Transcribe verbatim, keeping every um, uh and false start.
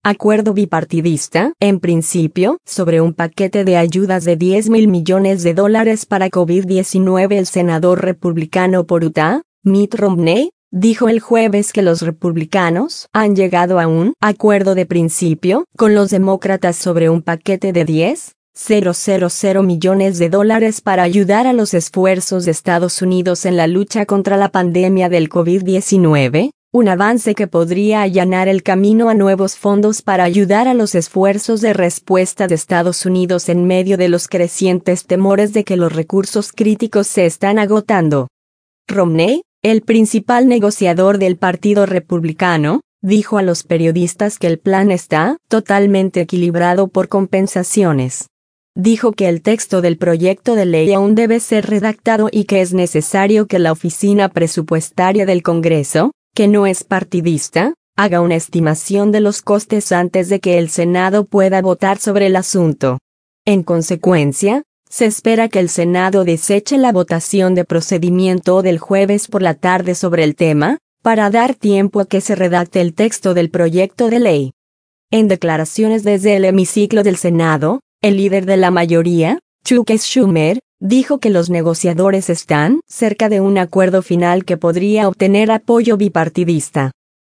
Acuerdo bipartidista, en principio, sobre un paquete de ayudas de diez mil millones de dólares para COVID diecinueve. El senador republicano por Utah, Mitt Romney, dijo el jueves que los republicanos han llegado a un acuerdo de principio con los demócratas sobre un paquete de diez mil millones de dólares para ayudar a los esfuerzos de Estados Unidos en la lucha contra la pandemia del COVID diecinueve. Un avance que podría allanar el camino a nuevos fondos para ayudar a los esfuerzos de respuesta de Estados Unidos en medio de los crecientes temores de que los recursos críticos se están agotando. Romney, el principal negociador del Partido Republicano, dijo a los periodistas que el plan está totalmente equilibrado por compensaciones. Dijo que el texto del proyecto de ley aún debe ser redactado y que es necesario que la Oficina Presupuestaria del Congreso, que no es partidista, haga una estimación de los costes antes de que el Senado pueda votar sobre el asunto. En consecuencia, se espera que el Senado deseche la votación de procedimiento del jueves por la tarde sobre el tema, para dar tiempo a que se redacte el texto del proyecto de ley. En declaraciones desde el hemiciclo del Senado, el líder de la mayoría, Chuck Schumer, dijo que los negociadores están cerca de un acuerdo final que podría obtener apoyo bipartidista.